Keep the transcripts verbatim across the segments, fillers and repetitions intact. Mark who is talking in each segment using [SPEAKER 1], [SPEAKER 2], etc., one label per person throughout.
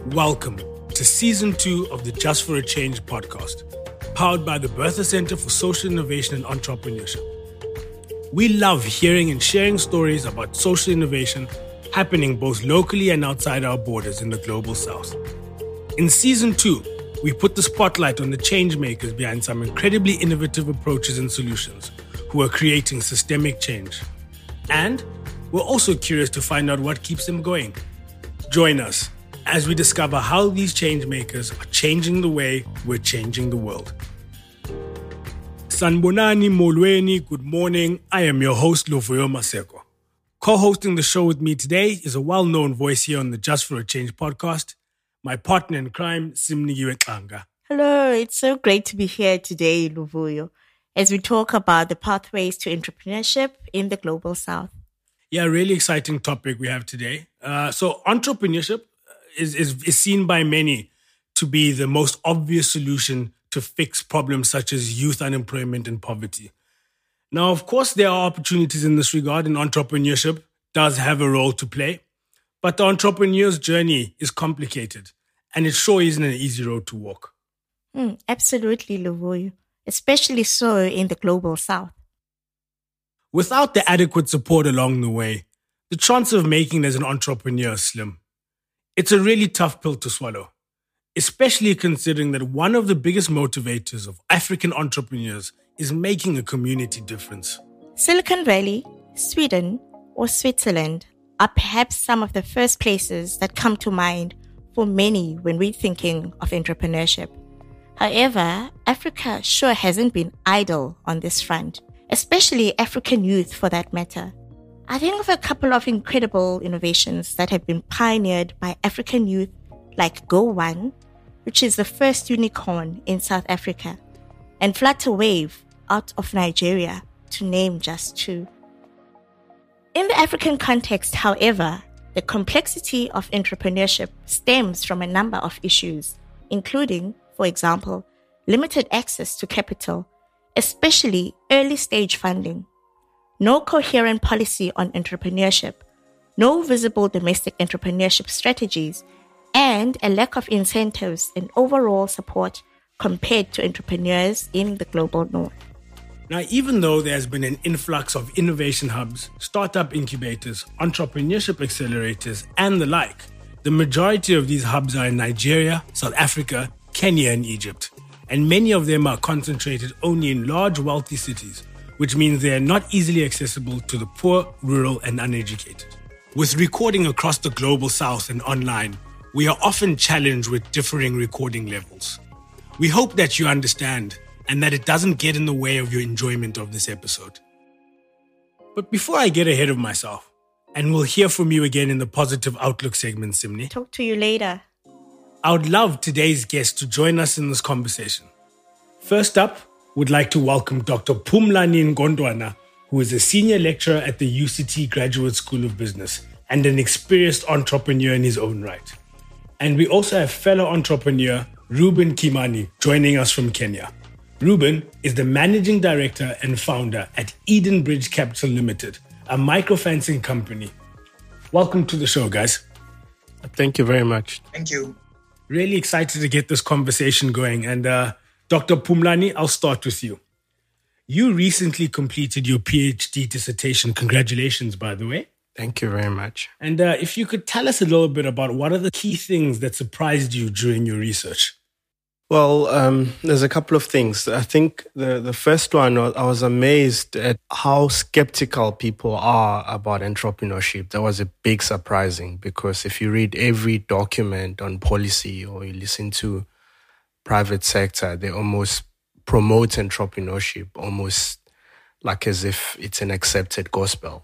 [SPEAKER 1] Welcome to Season two of the Just for a Change podcast, powered by the Bertha Center for Social Innovation and Entrepreneurship. We love hearing and sharing stories about social innovation happening both locally and outside our borders in the Global South. In Season two, we put the spotlight on the change makers behind some incredibly innovative approaches and solutions who are creating systemic change. And we're also curious to find out what keeps them going. Join us as we discover how these change makers are changing the way we're changing the world. Sanbonani Molweni, good morning. I am your host, Luvuyo Maseko. Co-hosting the show with me today is a well-known voice here on the Just for a Change podcast, my partner in crime, Simnigiwe Xanga.
[SPEAKER 2] Hello, it's so great to be here today, Luvuyo, as we talk about the pathways to entrepreneurship in the Global South.
[SPEAKER 1] Yeah, really exciting topic we have today. Uh, so entrepreneurship Is, is, is seen by many to be the most obvious solution to fix problems such as youth unemployment and poverty. Now, of course, there are opportunities in this regard, and entrepreneurship does have a role to play. But the entrepreneur's journey is complicated, and it sure isn't an easy road to walk.
[SPEAKER 2] Mm, absolutely, Luvuyo, especially so in the Global South.
[SPEAKER 1] Without the adequate support along the way, the chance of making it as an entrepreneur is slim. It's a really tough pill to swallow, especially considering that one of the biggest motivators of African entrepreneurs is making a community difference.
[SPEAKER 2] Silicon Valley, Sweden, or Switzerland are perhaps some of the first places that come to mind for many when we're thinking of entrepreneurship. However, Africa sure hasn't been idle on this front, especially African youth for that matter. I think of a couple of incredible innovations that have been pioneered by African youth, like Go One, which is the first unicorn in South Africa, and Flutterwave out of Nigeria, to name just two. In the African context, however, the complexity of entrepreneurship stems from a number of issues, including, for example, limited access to capital, especially early-stage funding, no coherent policy on entrepreneurship, no visible domestic entrepreneurship strategies, and a lack of incentives and overall support compared to entrepreneurs in the global north.
[SPEAKER 1] Now, even though there's been an influx of innovation hubs, startup incubators, entrepreneurship accelerators, and the like, the majority of these hubs are in Nigeria, South Africa, Kenya, and Egypt. And many of them are concentrated only in large, wealthy cities, which means they are not easily accessible to the poor, rural, and uneducated. With recording across the Global South and online, we are often challenged with differing recording levels. We hope that you understand and that it doesn't get in the way of your enjoyment of this episode. But before I get ahead of myself, and we'll hear from you again in the Positive Outlook segment, Simni.
[SPEAKER 2] Talk to you later.
[SPEAKER 1] I would love today's guest to join us in this conversation. First up, would like to welcome Doctor Phumlani Ngondwana, who is a senior lecturer at the U C T Graduate School of Business and an experienced entrepreneur in his own right. And we also have fellow entrepreneur Reuben Kimani joining us from Kenya. Reuben is the managing director and founder at Eden Bridge Capital Limited, a microfinancing company. Welcome to the show, guys.
[SPEAKER 3] Thank you very much.
[SPEAKER 4] Thank you.
[SPEAKER 1] Really excited to get this conversation going. And uh, Doctor Phumlani, I'll start with you. You recently completed your PhD dissertation. Congratulations, by the way.
[SPEAKER 3] Thank you very much.
[SPEAKER 1] And uh, if you could tell us a little bit about what are the key things that surprised you during your research?
[SPEAKER 3] Well, um, there's a couple of things. I think the, the first one, I was amazed at how skeptical people are about entrepreneurship. That was a big surprising, because if you read every document on policy or you listen to private sector, they almost promote entrepreneurship almost like as if it's an accepted gospel.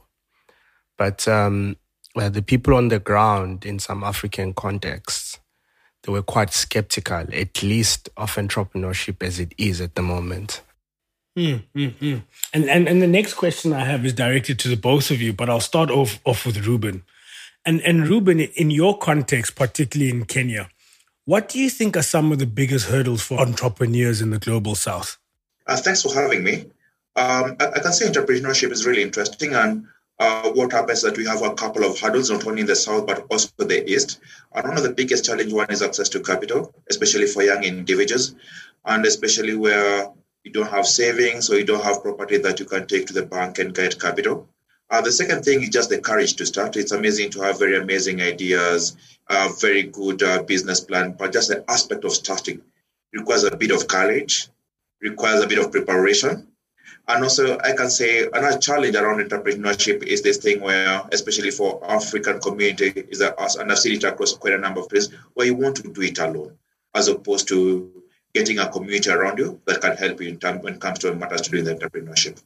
[SPEAKER 3] But um, well, the people on the ground in some African contexts, they were quite skeptical, at least of entrepreneurship as it is at the moment.
[SPEAKER 1] Mm, mm, mm. And, and and the next question I have is directed to the both of you, but I'll start off, off with Reuben. And, and Reuben, in your context, particularly in Kenya, what do you think are some of the biggest hurdles for entrepreneurs in the Global South?
[SPEAKER 4] Uh, thanks for having me. Um, I, I can say entrepreneurship is really interesting, and uh, what happens is that we have a couple of hurdles, not only in the south, but also the east. And one of the biggest challenge one is access to capital, especially for young individuals, and especially where you don't have savings or you don't have property that you can take to the bank and get capital. Uh, the second thing is just the courage to start. It's amazing to have very amazing ideas, uh, very good uh, business plan, but just the aspect of starting requires a bit of courage, requires a bit of preparation. And also, I can say another challenge around entrepreneurship is this thing where, especially for African community, is that us, and I've seen it across quite a number of places, where you want to do it alone, as opposed to getting a community around you that can help you in term, when it comes to matters to do with entrepreneurship.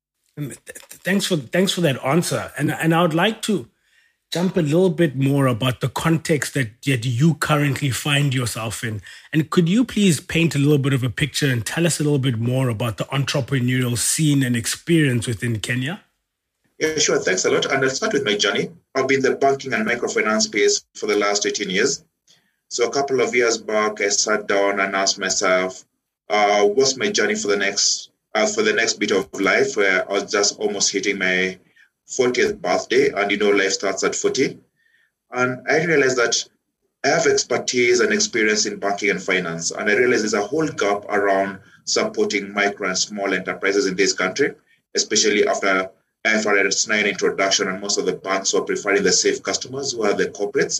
[SPEAKER 1] Thanks for thanks for that answer. And and I would like to jump a little bit more about the context that, that you currently find yourself in. And could you please paint a little bit of a picture and tell us a little bit more about the entrepreneurial scene and experience within Kenya?
[SPEAKER 4] Yeah, sure. Thanks a lot. And I'll start with my journey. I've been in the banking and microfinance space for the last eighteen years. So a couple of years back, I sat down and asked myself, uh, what's my journey for the next Uh, for the next bit of life, where I was just almost hitting my fortieth birthday, and you know, life starts at forty. And I realized that I have expertise and experience in banking and finance, and I realized there's a whole gap around supporting micro and small enterprises in this country, especially after I F R S nine introduction, and most of the banks were preferring the safe customers who are the corporates.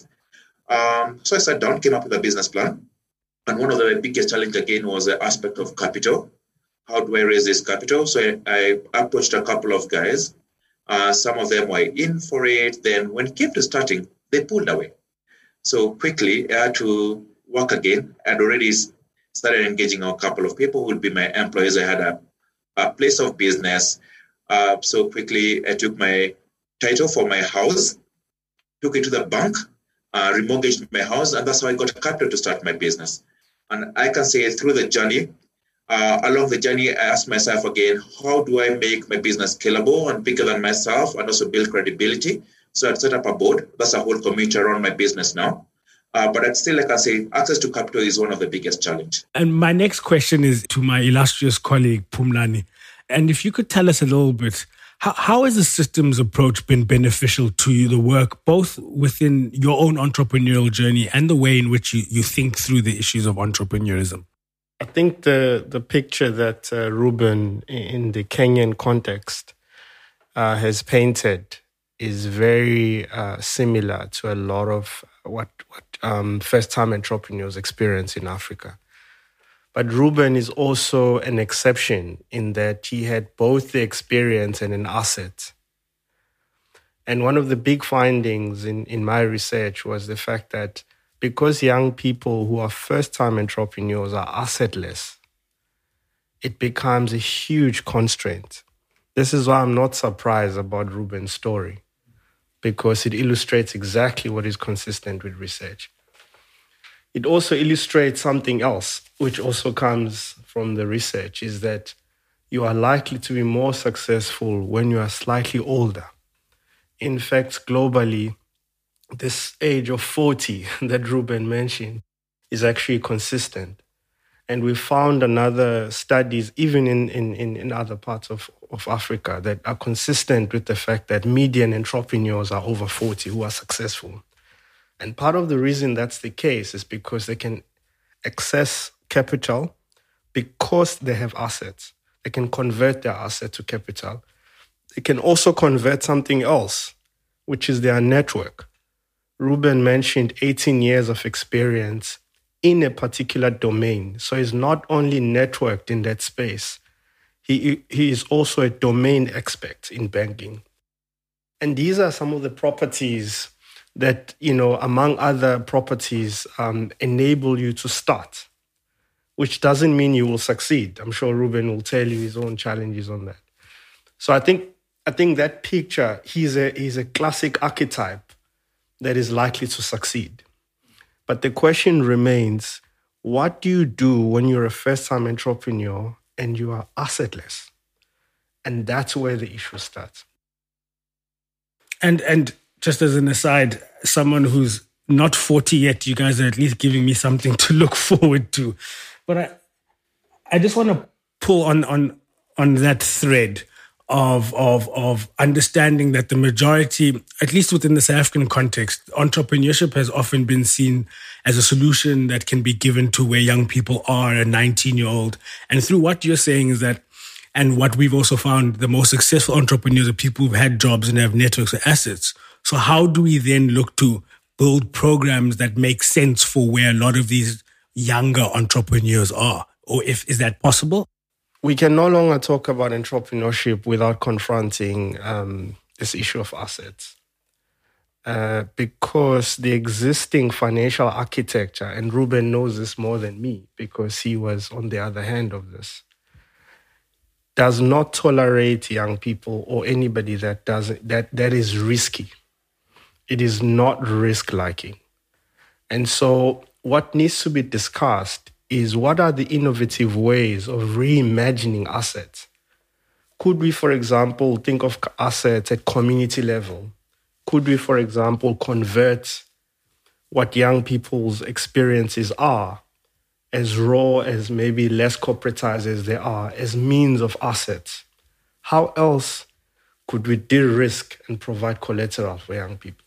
[SPEAKER 4] Um, so I sat down, came up with a business plan, and one of the biggest challenges again was the aspect of capital. How do I raise this capital? So I, I approached a couple of guys. Uh, some of them were in for it. Then when it came to starting, they pulled away. So quickly, I had to work again. I'd already started engaging a couple of people who would be my employees. I had a, a place of business. Uh, so quickly, I took my title for my house, took it to the bank, uh, remortgaged my house, and that's how I got capital to start my business. And I can say through the journey, Uh, along the journey, I asked myself again, how do I make my business scalable and bigger than myself, and also build credibility? So I set up a board. That's a whole community around my business now. Uh, but I'd still, like I say, access to capital is one of the biggest challenges.
[SPEAKER 1] And my next question is to my illustrious colleague, Phumlani. And if you could tell us a little bit, how, how has the systems approach been beneficial to you, the work, both within your own entrepreneurial journey and the way in which you, you think through the issues of entrepreneurism?
[SPEAKER 3] I think the, the picture that uh, Ruben, in the Kenyan context, uh, has painted is very uh, similar to a lot of what, what um, first-time entrepreneurs experience in Africa. But Ruben is also an exception in that he had both the experience and an asset. And one of the big findings in, in my research was the fact that because young people who are first-time entrepreneurs are assetless, it becomes a huge constraint. This is why I'm not surprised about Ruben's story, because it illustrates exactly what is consistent with research. It also illustrates something else, which also comes from the research, is that you are likely to be more successful when you are slightly older. In fact, globally, this age of forty that Ruben mentioned is actually consistent. And we found another studies, even in, in, in other parts of, of Africa, that are consistent with the fact that median entrepreneurs are over forty who are successful. And part of the reason that's the case is because they can access capital because they have assets. They can convert their asset to capital. They can also convert something else, which is their network. Ruben mentioned eighteen years of experience in a particular domain. So he's not only networked in that space, he, he is also a domain expert in banking. And these are some of the properties that, you know, among other properties, um, enable you to start, which doesn't mean you will succeed. I'm sure Ruben will tell you his own challenges on that. So I think I think that picture, he's a he's a classic archetype that is likely to succeed. But the question remains, what do you do when you're a first-time entrepreneur and you are assetless? And that's where the issue starts.
[SPEAKER 1] And and just as an aside, someone who's not forty yet, you guys are at least giving me something to look forward to. But I I just want to pull on on on that thread of, of, of understanding that the majority, at least within the South African context, entrepreneurship has often been seen as a solution that can be given to where young people are, a nineteen-year-old. And through what you're saying is that, and what we've also found, the most successful entrepreneurs are people who've had jobs and have networks or assets. So how do we then look to build programs that make sense for where a lot of these younger entrepreneurs are? Or if is that possible?
[SPEAKER 3] We can no longer talk about entrepreneurship without confronting um, this issue of assets. Uh, because the existing financial architecture, and Ruben knows this more than me because he was on the other hand of this, does not tolerate young people or anybody that doesn't that, that is risky. It is not risk-liking. And so what needs to be discussed is what are the innovative ways of reimagining assets? Could we, for example, think of assets at community level? Could we, for example, convert what young people's experiences are, as raw as maybe less corporatized as they are, as means of assets? How else could we de-risk and provide collateral for young people?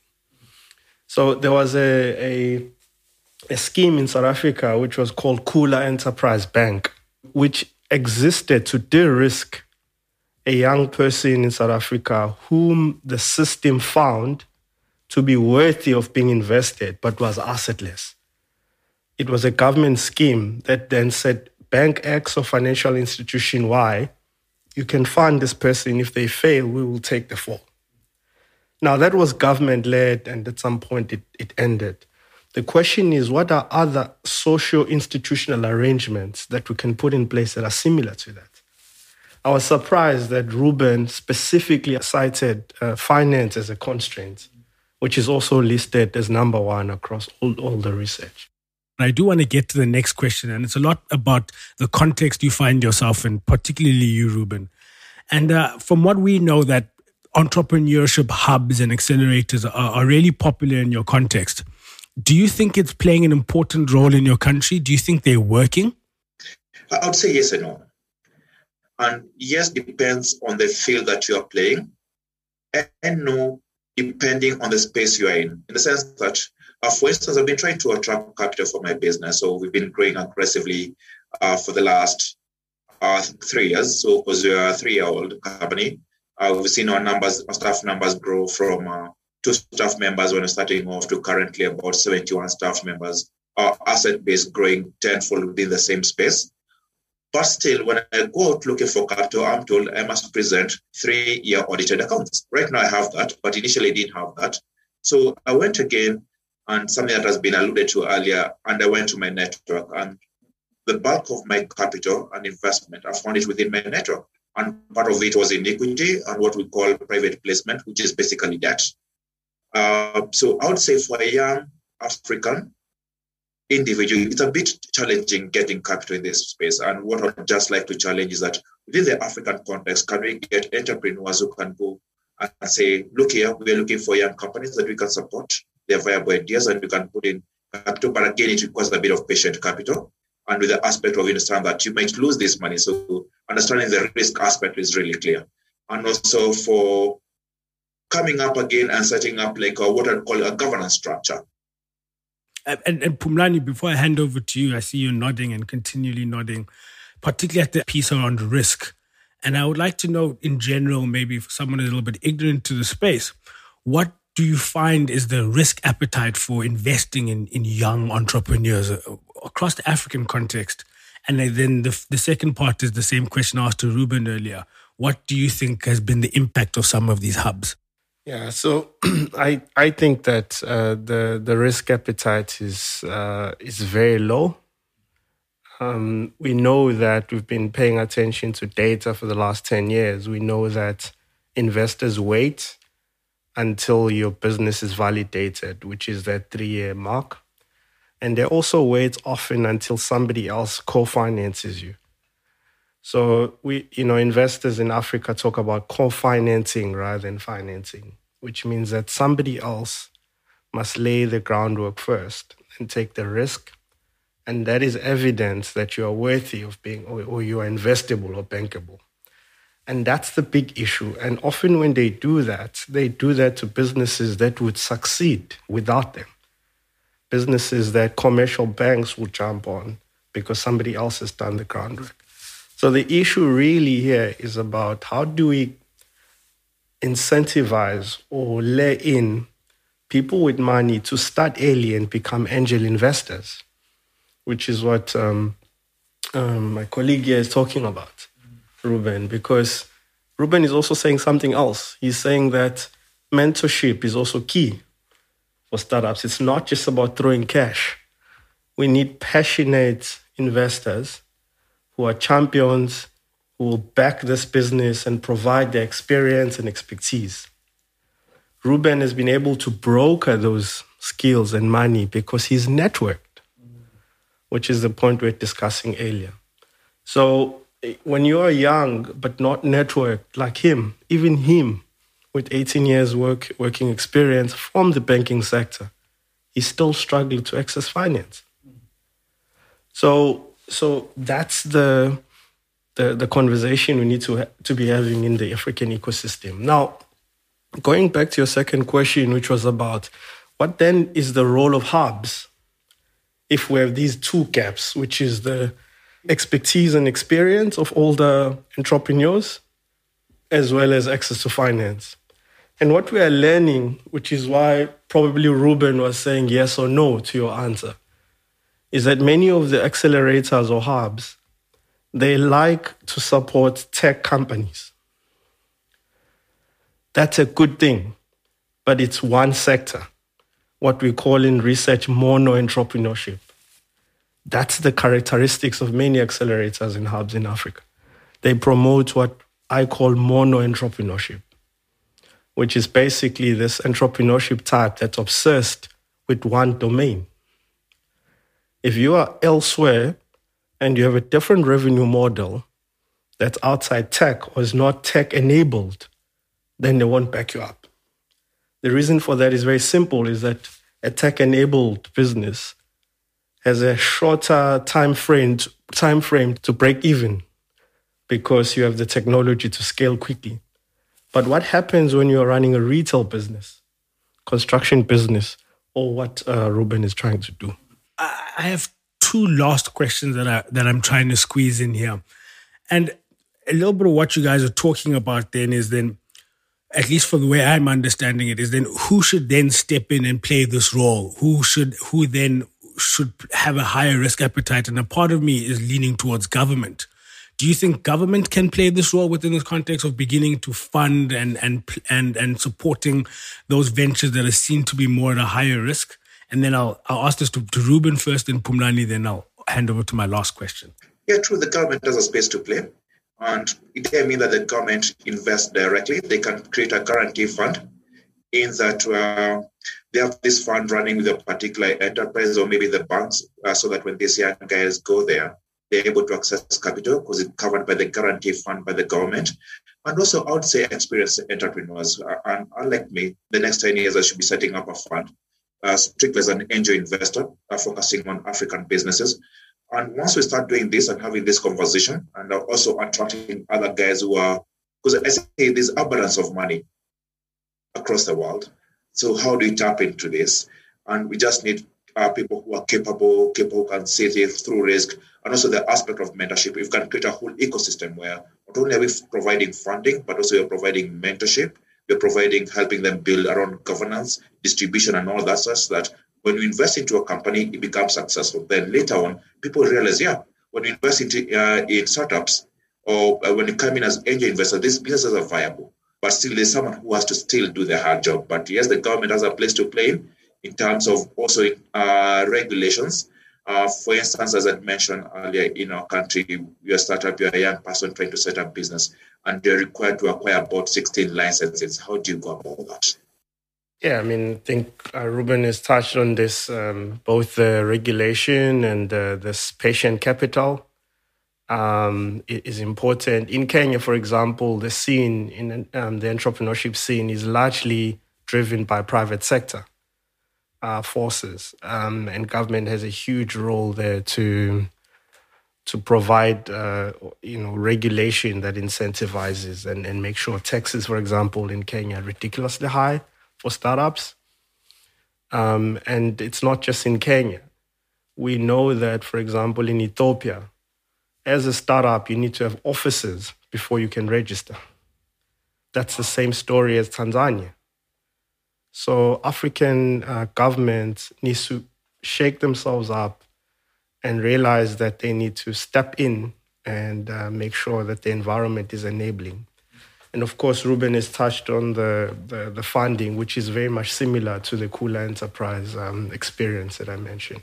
[SPEAKER 3] So there was a, a a scheme in South Africa which was called Khula Enterprise Bank, which existed to de-risk a young person in South Africa whom the system found to be worthy of being invested but was assetless. It was a government scheme that then said, Bank X or financial institution Y, you can fund this person. If they fail, we will take the fall. Now, that was government-led, and at some point it, it ended. The question is, what are other socio-institutional arrangements that we can put in place that are similar to that? I was surprised that Ruben specifically cited uh, finance as a constraint, which is also listed as number one across all, all the research.
[SPEAKER 1] I do want to get to the next question, and it's a lot about the context you find yourself in, particularly you, Ruben. And uh, from what we know, that entrepreneurship hubs and accelerators are, are really popular in your context. Do you think it's playing an important role in your country? Do you think they're working?
[SPEAKER 4] I would say yes and no. And yes depends on the field that you are playing, and no depending on the space you are in. In the sense that, uh, for instance, I've been trying to attract capital for my business. So we've been growing aggressively uh, for the last uh, three years. So because we are a three-year-old company, uh, we've seen our numbers, our staff numbers grow from uh, two staff members when we're starting off to currently about seventy-one staff members. Our asset base growing tenfold within the same space. But still, when I go out looking for capital, I'm told I must present three-year audited accounts. Right now I have that, but initially I didn't have that. So I went again, and something that has been alluded to earlier, and I went to my network. And the bulk of my capital and investment, I found it within my network. And part of it was in equity and what we call private placement, which is basically debt. Uh, so I would say for a young African individual, it's a bit challenging getting capital in this space. And what I'd just like to challenge is that within the African context, can we get entrepreneurs who can go and say, look here, we're looking for young companies that we can support, their viable ideas, and we can put in capital. But again, it requires a bit of patient capital. And with the aspect of understand that you might lose this money. So understanding the risk aspect is really clear. And also for coming up again and setting up like a, what I'd call a governance structure.
[SPEAKER 1] And, and Phumlani, before I hand over to you, I see you nodding and continually nodding, particularly at the piece around risk. And I would like to know in general, maybe for someone a little bit ignorant to the space, what do you find is the risk appetite for investing in, in young entrepreneurs across the African context? And then the, the second part is the same question I asked to Ruben earlier. What do you think has been the impact of some of these hubs?
[SPEAKER 3] Yeah, so I I think that uh, the the risk appetite is uh, is very low. Um, we know that we've been paying attention to data for the last ten years. We know that investors wait until your business is validated, which is that three-year mark. And they also wait often until somebody else co-finances you. So we, you know, investors in Africa talk about co-financing rather than financing, which means that somebody else must lay the groundwork first and take the risk. And that is evidence that you are worthy of being, or, or you are investable or bankable. And that's the big issue. And often when they do that, they do that to businesses that would succeed without them. Businesses that commercial banks will jump on because somebody else has done the groundwork. So the issue really here is about how do we incentivize or lay in people with money to start early and become angel investors, which is what um, um, my colleague here is talking about, Ruben, because Ruben is also saying something else. He's saying that mentorship is also key for startups. It's not just about throwing cash. We need passionate investors who are champions, who will back this business and provide the experience and expertise. Ruben has been able to broker those skills and money because he's networked, which is the point we were discussing earlier. So when you are young but not networked like him, even him with eighteen years work working experience from the banking sector, he's still struggling to access finance. So, so that's the, the the conversation we need to ha- to be having in the African ecosystem. Now, going back to your second question, which was about what then is the role of hubs if we have these two gaps, which is the expertise and experience of all the entrepreneurs, as well as access to finance. And what we are learning, which is why probably Ruben was saying yes or no to your answer, is that many of the accelerators or hubs, they like to support tech companies. That's a good thing, but it's one sector, what we call in research mono-entrepreneurship. That's the characteristics of many accelerators and hubs in Africa. They promote what I call mono-entrepreneurship, which is basically this entrepreneurship type that's obsessed with one domain. If you are elsewhere and you have a different revenue model that's outside tech or is not tech-enabled, then they won't back you up. The reason for that is very simple, is that a tech-enabled business has a shorter time frame, time frame to break even because you have the technology to scale quickly. But what happens when you're running a retail business, construction business, or what uh, Ruben is trying to do?
[SPEAKER 1] I have two last questions that I that I'm trying to squeeze in here. And a little bit of what you guys are talking about then is then, at least for the way I'm understanding it, is then who should then step in and play this role? Who should who then should have a higher risk appetite? And a part of me is leaning towards government. Do you think government can play this role within this context of beginning to fund and and and and supporting those ventures that are seen to be more at a higher risk? And then I'll I'll ask this to, to Ruben first and Phumlani, then I'll hand over to my last question.
[SPEAKER 4] Yeah, true. The government has a space to play. And it may mean that the government invests directly. They can create a guarantee fund in that uh, they have this fund running with a particular enterprise or maybe the banks, uh, so that when these young guys go there, they're able to access capital because it's covered by the guarantee fund by the government. And also, I would say experienced entrepreneurs. Uh, and unlike me, the next ten years, I should be setting up a fund, uh, strictly as an angel investor, uh, focusing on African businesses. And once we start doing this and having this conversation, and also attracting other guys who are, because I say there's abundance of money across the world. So how do we tap into this? And we just need uh, people who are capable, capable who can see it through risk, and also the aspect of mentorship. We can create a whole ecosystem where not only are we providing funding, but also we're providing mentorship. We're providing, helping them build around governance, distribution, and all that, such that when you invest into a company, it becomes successful. Then later on, people realize, yeah, when you invest into uh, in startups, or uh, when you come in as angel investor, these businesses are viable. But still, there's someone who has to still do the hard job. But yes, the government has a place to play in, in terms of also uh, regulations. Uh, for instance, as I mentioned earlier, in our country, you're a startup, you're a young person trying to set up business, and they're required to acquire about sixteen licenses. How do you go about that?
[SPEAKER 3] Yeah, I mean, I think uh, Ruben has touched on this, um, both the regulation and uh, this patient capital um, is important. In Kenya, for example, the scene, in um, the entrepreneurship scene is largely driven by private sector uh, forces, um, and government has a huge role there to to provide, uh, you know, regulation that incentivizes and, and make sure taxes, for example, in Kenya are ridiculously high for startups. Um, and it's not just in Kenya. We know that, for example, in Ethiopia, as a startup, you need to have offices before you can register. That's the same story as Tanzania. So African uh, governments need to shake themselves up and realize that they need to step in and uh, make sure that the environment is enabling. And of course, Ruben has touched on the, the, the funding, which is very much similar to the Kula Enterprise um, experience that I mentioned.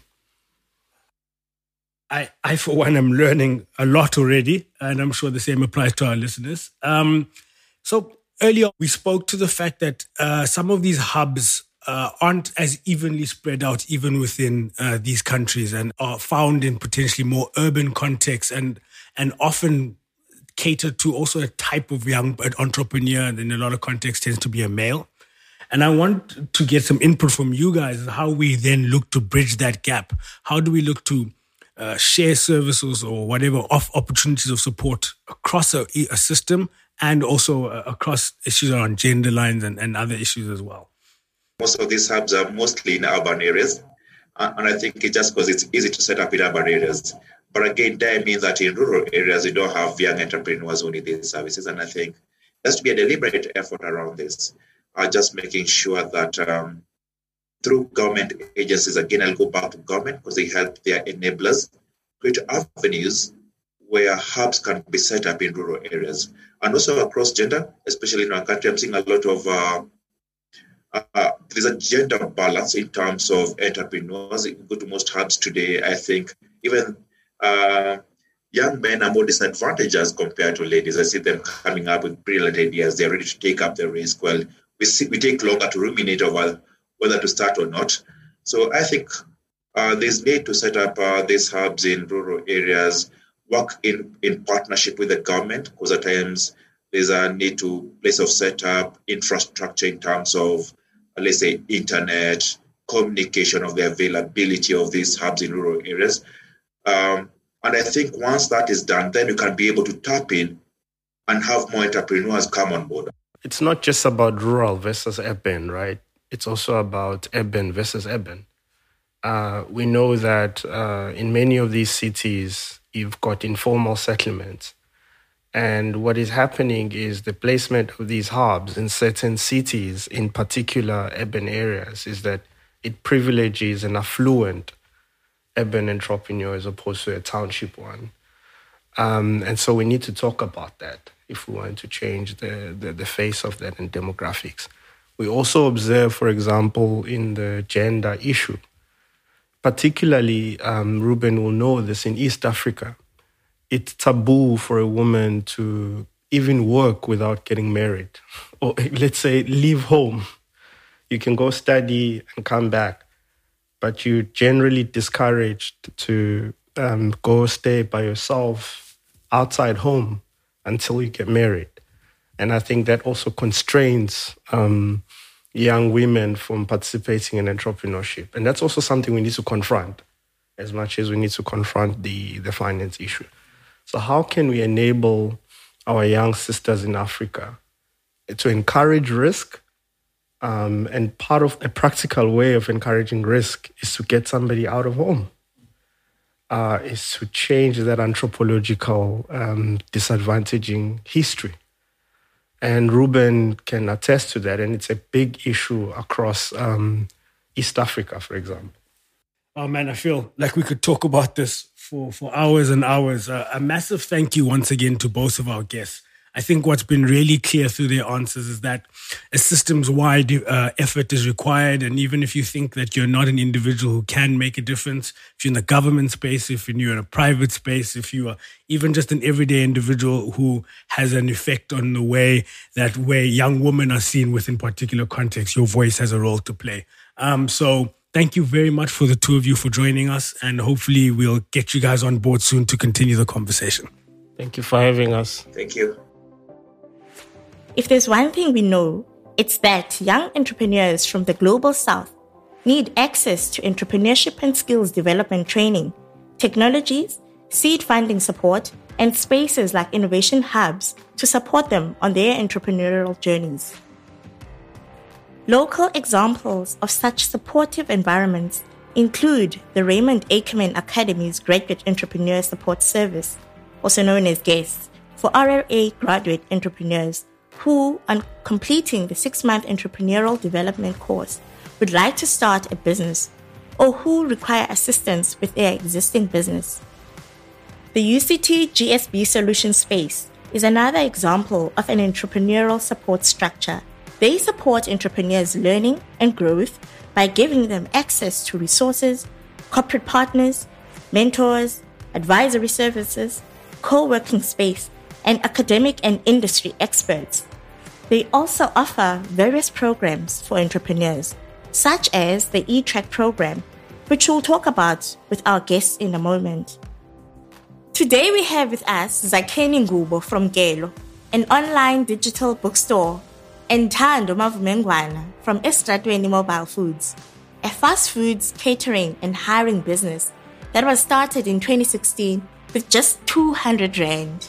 [SPEAKER 1] I, I, for one, am learning a lot already, and I'm sure the same applies to our listeners. Um, so earlier, we spoke to the fact that uh, some of these hubs uh, aren't as evenly spread out even within uh, these countries and are found in potentially more urban contexts and, and often cater to also a type of young entrepreneur, and in a lot of contexts tends to be a male. And I want to get some input from you guys, how we then look to bridge that gap. How do we look to Uh, share services or whatever off opportunities of support across a, a system and also uh, across issues around gender lines and, and other issues as well?
[SPEAKER 4] Most of these hubs are mostly in urban areas. Uh, and I think it's just because it's easy to set up in urban areas. But again, that means that in rural areas, you don't have young entrepreneurs who need these services. And I think there has to be a deliberate effort around this. Uh, just making sure that um, through government agencies, again, I'll go back to government because they help their enablers create avenues where hubs can be set up in rural areas. And also across gender, especially in our country, I'm seeing a lot of, uh, uh, there's a gender balance in terms of entrepreneurs. If you go to most hubs today, I think even uh, young men are more disadvantaged as compared to ladies. I see them coming up with brilliant ideas. They're ready to take up the risk. Well, we, see, we take longer to ruminate over whether to start or not. So I think uh, there's need to set up uh, these hubs in rural areas, work in, in partnership with the government, because at times there's a need to place of setup, infrastructure in terms of, uh, let's say, internet, communication of the availability of these hubs in rural areas. Um, and I think once that is done, then you can be able to tap in and have more entrepreneurs come on board.
[SPEAKER 3] It's not just about rural versus urban, right? It's also about urban versus urban. Uh, we know that uh, in many of these cities, you've got informal settlements. And what is happening is the placement of these hubs in certain cities, in particular urban areas, is that it privileges an affluent urban entrepreneur as opposed to a township one. Um, and so we need to talk about that if we want to change the, the, the face of that and demographics. We also observe, for example, in the gender issue, particularly, um, Ruben will know this, in East Africa, it's taboo for a woman to even work without getting married. Or let's say, leave home. You can go study and come back, but you're generally discouraged to um, go stay by yourself outside home until you get married. And I think that also constrains um, young women from participating in entrepreneurship. And that's also something we need to confront, as much as we need to confront the, the finance issue. So how can we enable our young sisters in Africa to encourage risk? Um, and part of a practical way of encouraging risk is to get somebody out of home, uh, is to change that anthropological um, disadvantaging history. And Ruben can attest to that, and it's a big issue across um, East Africa, for example.
[SPEAKER 1] Oh man, I feel like we could talk about this for, for hours and hours. Uh, a massive thank you once again to both of our guests. I think what's been really clear through their answers is that a systems-wide uh, effort is required. And even if you think that you're not an individual who can make a difference, if you're in the government space, if you're in a private space, if you are even just an everyday individual who has an effect on the way that way young women are seen within particular contexts, your voice has a role to play. Um, so thank you very much for the two of you for joining us. And hopefully we'll get you guys on board soon to continue the conversation.
[SPEAKER 3] Thank you for having us.
[SPEAKER 4] Thank you.
[SPEAKER 2] If there's one thing we know, it's that young entrepreneurs from the Global South need access to entrepreneurship and skills development training, technologies, seed funding support, and spaces like innovation hubs to support them on their entrepreneurial journeys. Local examples of such supportive environments include the Raymond Ackerman Academy's Graduate Entrepreneur Support Service, also known as GACE, for R R A graduate entrepreneurs who, on completing the six-month entrepreneurial development course, would like to start a business or who require assistance with their existing business. The U C T G S B Solution Space is another example of an entrepreneurial support structure. They support entrepreneurs' learning and growth by giving them access to resources, corporate partners, mentors, advisory services, co-working space, and academic and industry experts. They also offer various programs for entrepreneurs, such as the E-Track program, which we'll talk about with our guests in a moment. Today we have with us Zakheni Ngubo from Gelo, an online digital bookstore, and Thando Mavumengwana from Estratweni Mobile Foods, a fast foods, catering and hiring business that was started in twenty sixteen with just two hundred rand.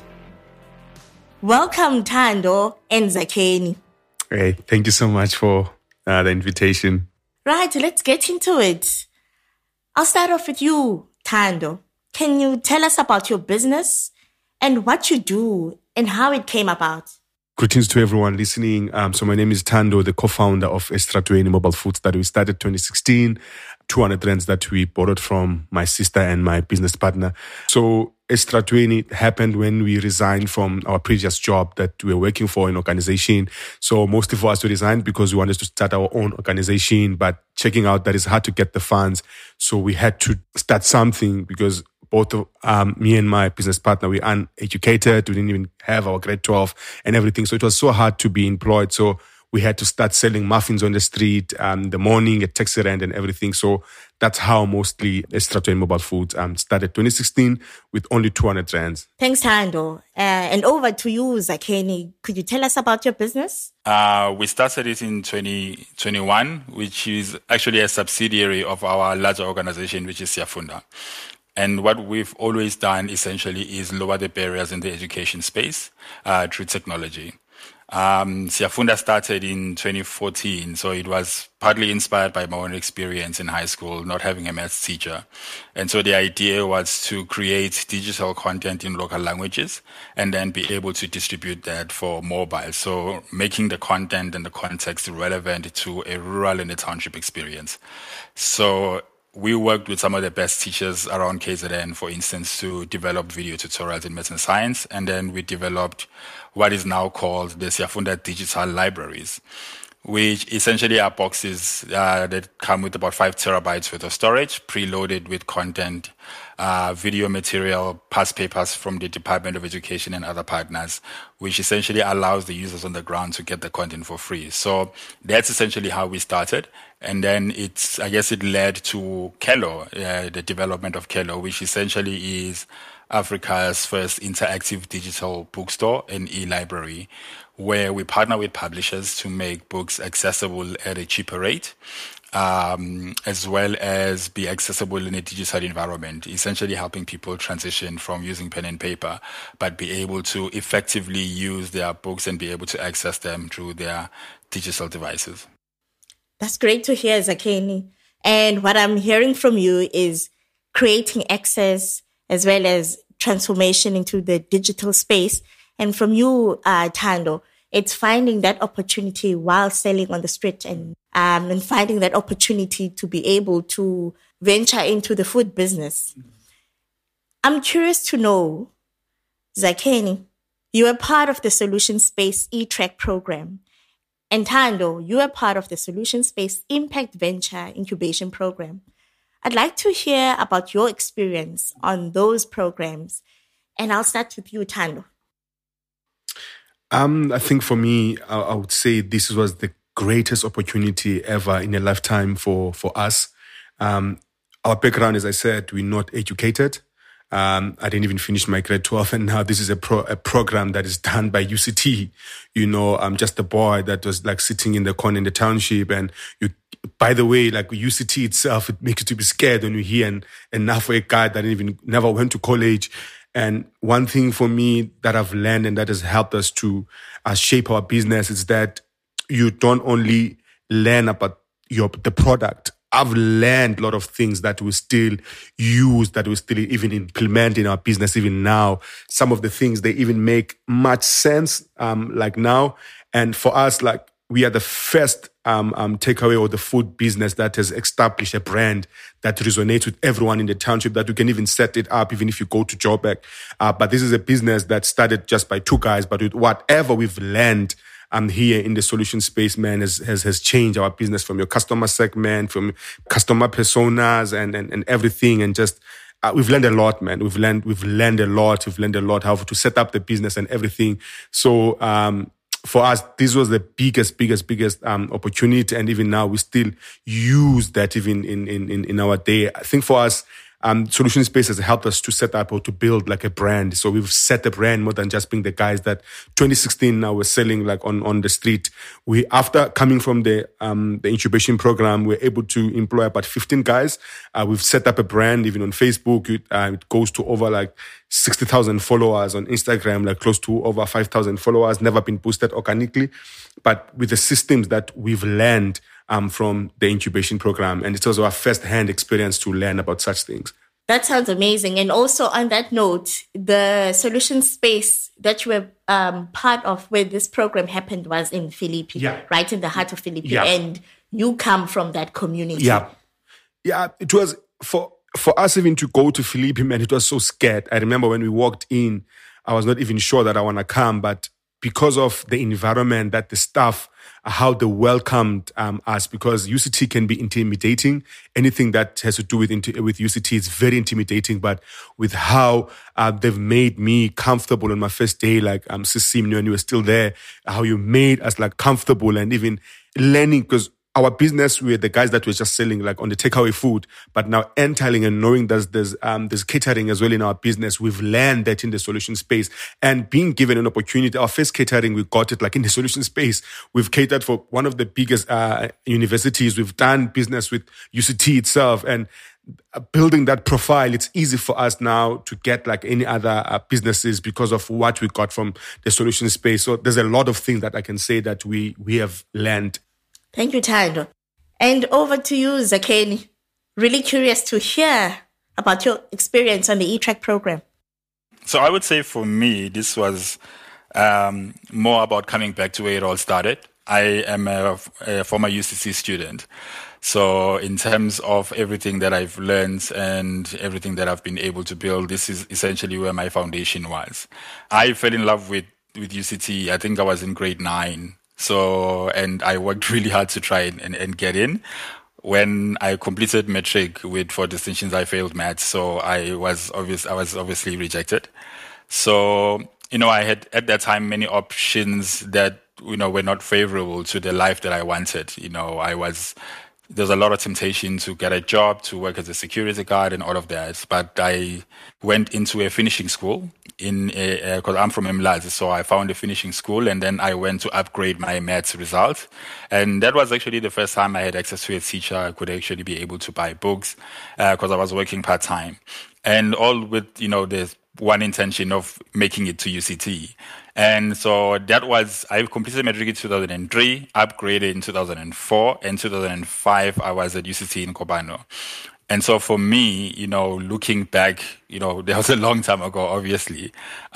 [SPEAKER 2] Welcome, Thando and Zakheni.
[SPEAKER 5] Hey, thank you so much for uh, the invitation.
[SPEAKER 2] Right, let's get into it. I'll start off with you, Thando. Can you tell us about your business and what you do and how it came about?
[SPEAKER 5] Greetings to everyone listening. Um, so my name is Thando, the co-founder of Estratweni Mobile Foods that we started twenty sixteen, two hundred rands that we borrowed from my sister and my business partner. So Estratweni happened when we resigned from our previous job that we were working for an organization. So mostly for us to resign because we wanted to start our own organization, but checking out that it's hard to get the funds. So we had to start something because both of, um, me and my business partner, we uneducated. We didn't even have our grade twelve and everything. So it was so hard to be employed. So we had to start selling muffins on the street, um, in the morning at taxi rand and everything. So that's how mostly Estratweni Mobile Foods um, started twenty sixteen with only two hundred rands.
[SPEAKER 2] Thanks, Thando. Uh, and over to you, Zakheni. Could you tell us about your business?
[SPEAKER 6] Uh, we started it in twenty twenty-one, which is actually a subsidiary of our larger organization, which is Siafunda. And what we've always done essentially is lower the barriers in the education space uh, through technology. Um, Siafunda started in twenty fourteen, so it was partly inspired by my own experience in high school, not having a maths teacher. And so the idea was to create digital content in local languages and then be able to distribute that for mobile. So making the content and the context relevant to a rural and a township experience. So we worked with some of the best teachers around K Z N, for instance, to develop video tutorials in maths and science. And then we developed what is now called the Siafunda Digital Libraries, which essentially are boxes uh, that come with about five terabytes worth of storage, preloaded with content, uh, video material, past papers from the Department of Education and other partners, which essentially allows the users on the ground to get the content for free. So that's essentially how we started. And then it's, I guess it led to Kelo, uh, the development of Kelo, which essentially is Africa's first interactive digital bookstore and e-library, where we partner with publishers to make books accessible at a cheaper rate, um, as well as be accessible in a digital environment, essentially helping people transition from using pen and paper, but be able to effectively use their books and be able to access them through their digital devices.
[SPEAKER 2] That's great to hear, Zakheni. And what I'm hearing from you is creating access as well as transformation into the digital space. And from you, uh, Thando, it's finding that opportunity while selling on the street and um, and finding that opportunity to be able to venture into the food business. Mm-hmm. I'm curious to know, Zakheni, you are part of the Solution Space E-Track program. And Thando, you are part of the Solution Space Impact Venture Incubation Program. I'd like to hear about your experience on those programs. And I'll start with you, Thando.
[SPEAKER 5] Um, I think for me, I, I would say this was the greatest opportunity ever in a lifetime for, for us. Um, our background, as I said, we're not educated. Um, I didn't even finish my grade twelve, and now this is a pro, a program that is done by U C T. You know, I'm just a boy that was like sitting in the corner in the township, and you by the way, like U C T itself, it makes you to be scared when you hear, and, and now for a guy that even never went to college. And one thing for me that I've learned and that has helped us to uh, shape our business is that you don't only learn about your the product. I've learned a lot of things that we still use, that we still even implement in our business even now. Some of the things, they even make much sense um, like now. And for us, like, we are the first um, um, takeaway or the food business that has established a brand that resonates with everyone in the township, that you can even set it up even if you go to Joburg. Uh, but this is a business that started just by two guys, but with whatever we've learned um, here in the solution space, man, has, has has changed our business from your customer segment, from customer personas and, and, and everything. And just, uh, we've learned a lot, man. We've learned, we've learned a lot. We've learned a lot how to set up the business and everything. So, um, for us, this was the biggest, biggest, biggest um, opportunity. And even now, we still use that even in, in, in our day. I think for us, um, Solution Space has helped us to set up or to build like a brand. So we've set a brand more than just being the guys that twenty sixteen now we're selling like on, on the street. We, after coming from the um, the incubation program, we're able to employ about fifteen guys. Uh, we've set up a brand even on Facebook. It, uh, it goes to over like sixty thousand followers on Instagram, like close to over five thousand followers, never been boosted organically. But with the systems that we've learned um, from the incubation program, and it's also our first-hand experience to learn about such things.
[SPEAKER 2] That sounds amazing. And also on that note, the solution space that you were um, part of where this program happened was in Philippi,
[SPEAKER 5] yeah.
[SPEAKER 2] right in the heart of Philippi.
[SPEAKER 5] Yeah.
[SPEAKER 2] And you come from that community.
[SPEAKER 5] Yeah. Yeah, it was for... For us even to go to Philippi, man, it was so scared. I remember when we walked in, I was not even sure that I want to come, but because of the environment, that the staff, how they welcomed um, us, because U C T can be intimidating. Anything that has to do with with U C T is very intimidating, but with how uh, they've made me comfortable on my first day, like um, Sisim, when you were still there, how you made us like comfortable and even learning, because our business, we're the guys that were just selling like on the takeaway food, but now entering and knowing there's there's um there's catering as well in our business. We've learned that in the solution space and being given an opportunity. Our first catering, we got it like in the solution space. We've catered for one of the biggest uh, universities. We've done business with U C T itself, and building that profile, it's easy for us now to get like any other uh, businesses because of what we got from the solution space. So there's a lot of things that I can say that we we have learned.
[SPEAKER 2] Thank you, Thando. And over to you, Zakheni. Really curious to hear about your experience on the E-Track program.
[SPEAKER 6] So I would say for me, this was um, more about coming back to where it all started. I am a, a former U C C student. So in terms of everything that I've learned and everything that I've been able to build, this is essentially where my foundation was. I fell in love with, with U C T. I think I was in grade nine. So, and I worked really hard to try and, and, and get in. When I completed matric with four distinctions, I failed maths. So I was obvious, I was obviously rejected. So, you know, I had at that time many options that, you know, were not favorable to the life that I wanted. You know, I was, there's a lot of temptation to get a job, to work as a security guard and all of that. But I went into a finishing school in a, because I'm from Mlazi, so I found a finishing school, and then I went to upgrade my maths results. And that was actually the first time I had access to a teacher. I could actually be able to buy books because uh, I was working part-time. And all with, you know, the one intention of making it to U C T. And so that was, I completed matric in two thousand three, upgraded in two thousand four, and two thousand five I was at U C T in Kobano. And so for me, you know, looking back, you know, that was a long time ago, obviously.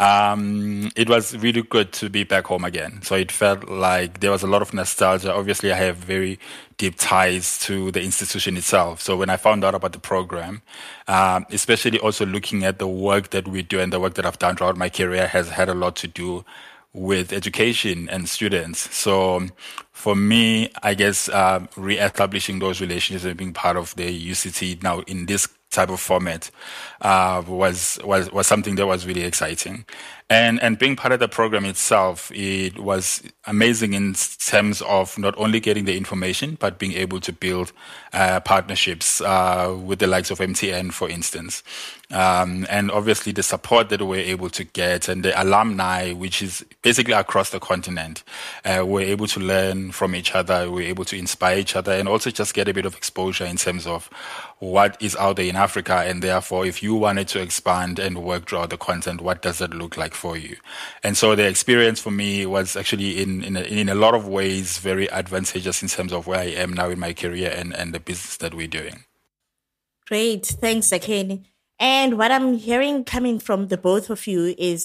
[SPEAKER 6] Um, it was really good to be back home again. So it felt like there was a lot of nostalgia. Obviously, I have very deep ties to the institution itself. So when I found out about the program, um, especially also looking at the work that we do and the work that I've done throughout my career has had a lot to do with education and students. So for me, I guess uh, re-establishing those relationships and being part of the U C T now in this type of format uh, was was was something that was really exciting. And and being part of the program itself, it was amazing in terms of not only getting the information, but being able to build uh, partnerships uh, with the likes of M T N, for instance. Um, and obviously the support that we're able to get and the alumni, which is basically across the continent, uh, we're able to learn from each other, we're able to inspire each other, and also just get a bit of exposure in terms of what is out there in Africa. And therefore, if you wanted to expand and work throughout the continent, what does that look like for you? And so the experience for me was actually in in a, in a lot of ways very advantageous in terms of where I am now in my career and, and the business that we're doing.
[SPEAKER 2] Great. Thanks, Zakheni. And what I'm hearing coming from the both of you is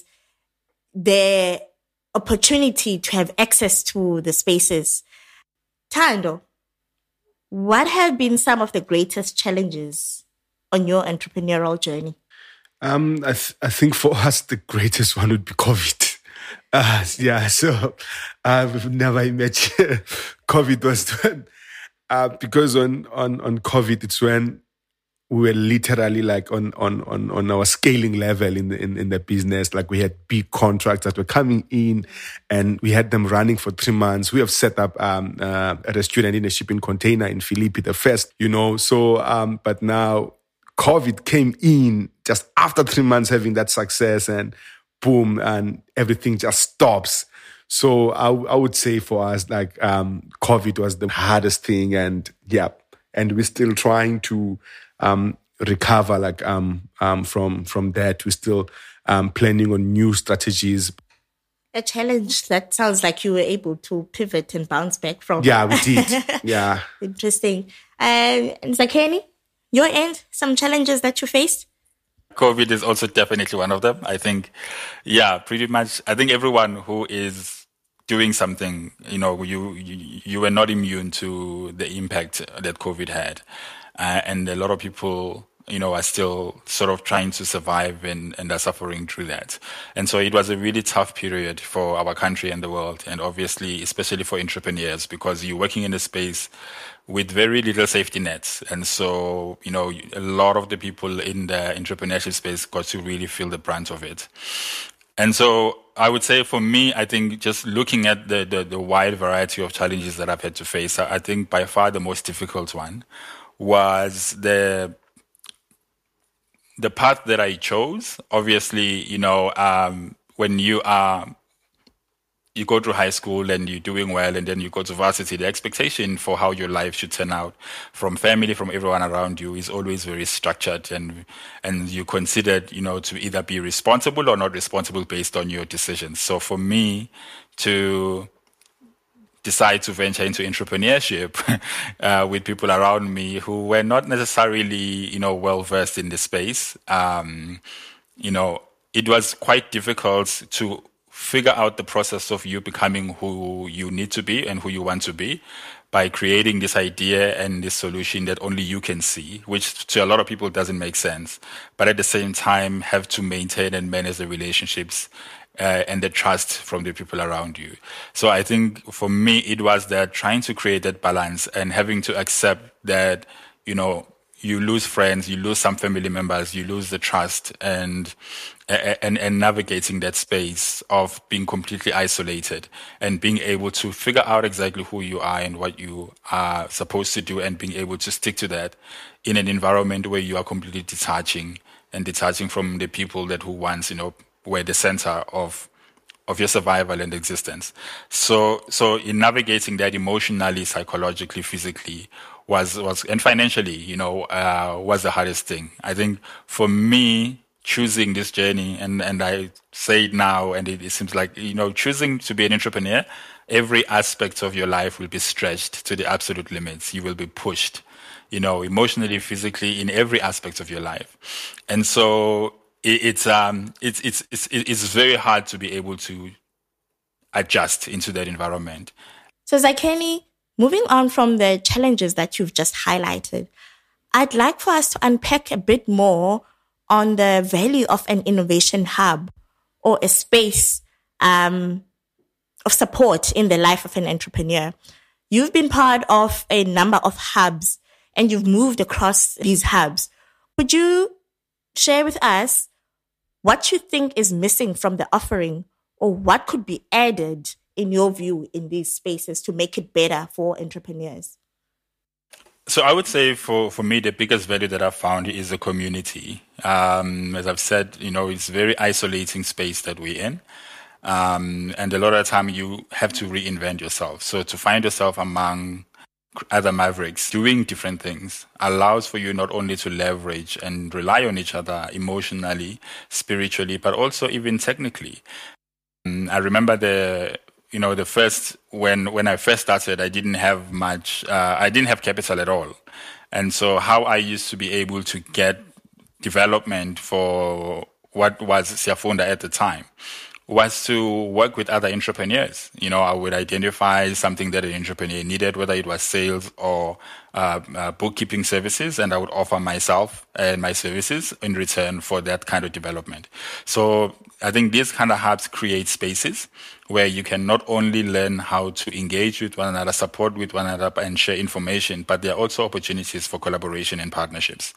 [SPEAKER 2] the opportunity to have access to the spaces. Thando, what have been some of the greatest challenges on your entrepreneurial journey?
[SPEAKER 5] Um, I, th- I think for us, the greatest one would be COVID. Uh, yeah, so uh, we've never imagined COVID was when, uh, because on, on, on COVID, it's when we were literally like on, on, on, on our scaling level in the, in, in the business. Like we had big contracts that were coming in and we had them running for three months. We have set up um, uh, a restaurant in a shipping container in Philippi, the first, you know, so, um, but now COVID came in just after three months having that success and boom, and everything just stops. So I, I would say for us, like, um, COVID was the hardest thing and yeah, and we're still trying to, Um, recover like um, um, from from that. We're still um, planning on new strategies.
[SPEAKER 2] A challenge that sounds like you were able to pivot and bounce back from.
[SPEAKER 5] Yeah, we did. Yeah.
[SPEAKER 2] Interesting. Uh, and Zakheni, your end, some challenges that you faced?
[SPEAKER 6] COVID is also definitely one of them. I think, yeah, pretty much. I think everyone who is doing something, you know, you you, you were not immune to the impact that COVID had. Uh, and a lot of people, you know, are still sort of trying to survive and, and are suffering through that. And so it was a really tough period for our country and the world. And obviously, especially for entrepreneurs, because you're working in a space with very little safety nets. And so, you know, a lot of the people in the entrepreneurship space got to really feel the brunt of it. And so I would say for me, I think just looking at the, the, the wide variety of challenges that I've had to face, I think by far the most difficult one was the the path that I chose. Obviously, you know, um, when you are you go to high school and you're doing well, and then you go to varsity, the expectation for how your life should turn out from family, from everyone around you, is always very structured, and and you considered, you know, to either be responsible or not responsible based on your decisions. So for me to decide to venture into entrepreneurship uh, with people around me who were not necessarily, you know, well versed in the space. Um, you know, it was quite difficult to figure out the process of you becoming who you need to be and who you want to be by creating this idea and this solution that only you can see, which to a lot of people doesn't make sense. But at the same time, have to maintain and manage the relationships Uh, and the trust from the people around you. So I think for me, it was that trying to create that balance and having to accept that, you know, you lose friends, you lose some family members, you lose the trust, and and and navigating that space of being completely isolated and being able to figure out exactly who you are and what you are supposed to do, and being able to stick to that in an environment where you are completely detaching and detaching from the people that who once, you know, were the center of of your survival and existence. So so in navigating that emotionally, psychologically, physically, was was and financially, you know, uh, was the hardest thing. I think for me, choosing this journey, and, and I say it now, and it, it seems like, you know, choosing to be an entrepreneur, every aspect of your life will be stretched to the absolute limits. You will be pushed, you know, emotionally, physically, in every aspect of your life. And so It's um it's it's it's it's very hard to be able to adjust into that environment.
[SPEAKER 2] So Zakheni, moving on from the challenges that you've just highlighted, I'd like for us to unpack a bit more on the value of an innovation hub or a space um, of support in the life of an entrepreneur. You've been part of a number of hubs and you've moved across these hubs. Could you share with us what you think is missing from the offering, or what could be added, in your view, in these spaces to make it better for entrepreneurs?
[SPEAKER 6] So I would say for, for me, the biggest value that I've found is the community. Um, as I've said, you know, it's a very isolating space that we're in. Um, and a lot of the time you have to reinvent yourself. So to find yourself among other mavericks doing different things allows for you not only to leverage and rely on each other emotionally, spiritually, but also even technically. Um, I remember the... You know, the first, when, when I first started, I didn't have much, uh, I didn't have capital at all. And so how I used to be able to get development for what was Siafunda at the time was to work with other entrepreneurs. You know, I would identify something that an entrepreneur needed, whether it was sales or uh, uh, bookkeeping services, and I would offer myself and my services in return for that kind of development. So I think these kind of hubs create spaces where you can not only learn how to engage with one another, support with one another, and share information, but there are also opportunities for collaboration and partnerships.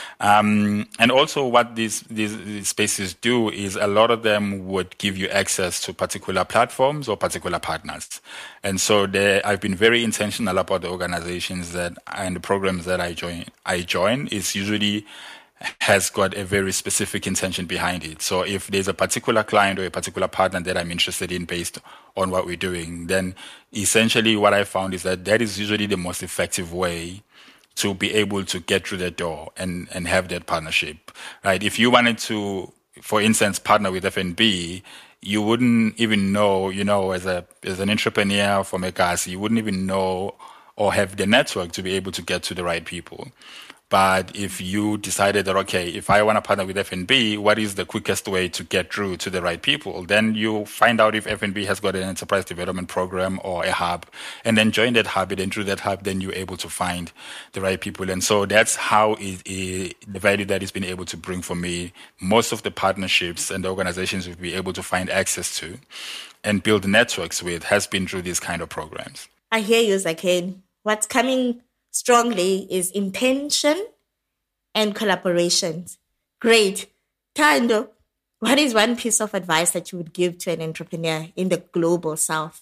[SPEAKER 6] Um, and also what these, these, these spaces do is a lot of them would give you access to particular platforms or particular partners. And so there, I've been very intentional about the organizations that and the programs that I join. I join is usually has got a very specific intention behind it. So if there's a particular client or a particular partner that I'm interested in based on what we're doing, then essentially what I found is that that is usually the most effective way to be able to get through the door and, and have that partnership, right? If you wanted to, for instance, partner with F N B, you wouldn't even know, you know, as a as an entrepreneur from Ekasi, you wouldn't even know or have the network to be able to get to the right people. But if you decided that, okay, if I want to partner with F N B, what is the quickest way to get through to the right people? Then you find out if F N B has got an enterprise development program or a hub, and then join that hub, and then through that hub, then you're able to find the right people. And so that's how it, it, the value that it's been able to bring for me. Most of the partnerships and the organizations we've been able to find access to and build networks with has been through these kind of programs.
[SPEAKER 2] I hear you, Zakheni. What's coming strongly is intention and collaborations. Great. Thando, what is one piece of advice that you would give to an entrepreneur in the global south?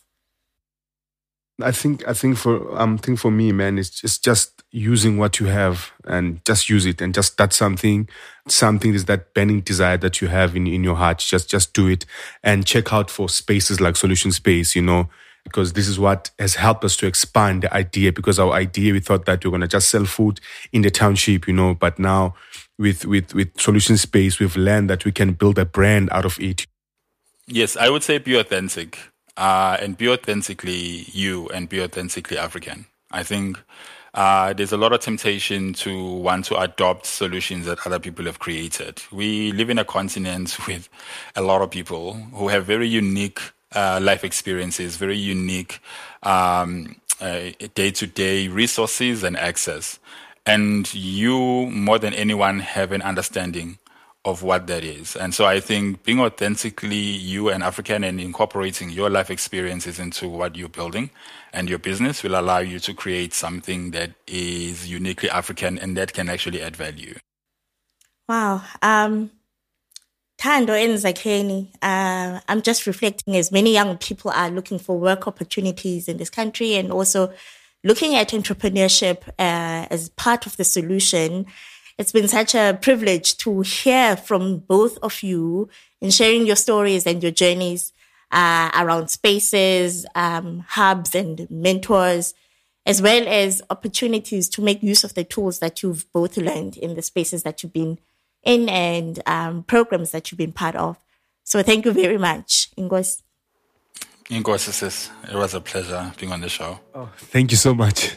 [SPEAKER 5] I think I think for um think for me, man, it's just just using what you have and just use it and just start something. Something is that burning desire that you have in, in your heart. Just just do it and check out for spaces like Solution Space, you know. Because this is what has helped us to expand the idea. Because our idea, we thought that we we're going to just sell food in the township, you know. But now with, with, with Solution Space, we've learned that we can build a brand out of it.
[SPEAKER 6] Yes, I would say be authentic. Uh, and be authentically you and be authentically African. I think uh, there's a lot of temptation to want to adopt solutions that other people have created. We live in a continent with a lot of people who have very unique Uh, life experiences, very unique um, uh, day-to-day resources and access. And you, more than anyone, have an understanding of what that is. And so I think being authentically you and African and incorporating your life experiences into what you're building and your business will allow you to create something that is uniquely African and that can actually add value.
[SPEAKER 2] Wow. Um Thando and Zakheni, uh, I'm just reflecting as many young people are looking for work opportunities in this country and also looking at entrepreneurship uh, as part of the solution. It's been such a privilege to hear from both of you in sharing your stories and your journeys uh, around spaces, um, hubs and mentors, as well as opportunities to make use of the tools that you've both learned in the spaces that you've been in and um, programs that you've been part of. So thank you very much, Inkosi.
[SPEAKER 6] Inkosi, sis. It was a pleasure being on the show.
[SPEAKER 5] Oh, thank you so much.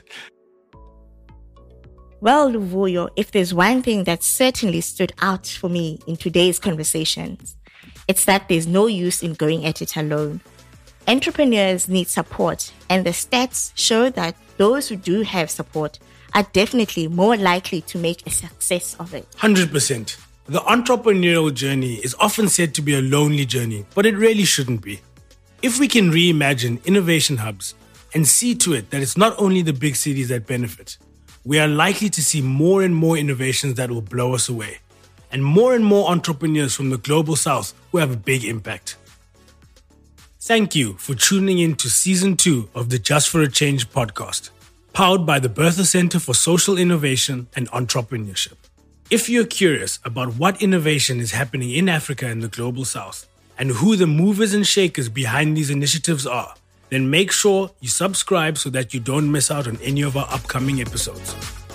[SPEAKER 2] Well, Luvuyo, if there's one thing that certainly stood out for me in today's conversations, it's that there's no use in going at it alone. Entrepreneurs need support, and the stats show that those who do have support are definitely more likely to make a success of it.
[SPEAKER 1] one hundred percent. The entrepreneurial journey is often said to be a lonely journey, but it really shouldn't be. If we can reimagine innovation hubs and see to it that it's not only the big cities that benefit, we are likely to see more and more innovations that will blow us away. and more and more entrepreneurs from the Global South who have a big impact. Thank you for tuning in to Season two of the Just for a Change podcast, powered by the Bertha Center for Social Innovation and Entrepreneurship. If you're curious about what innovation is happening in Africa and the Global South, and who the movers and shakers behind these initiatives are, then make sure you subscribe so that you don't miss out on any of our upcoming episodes.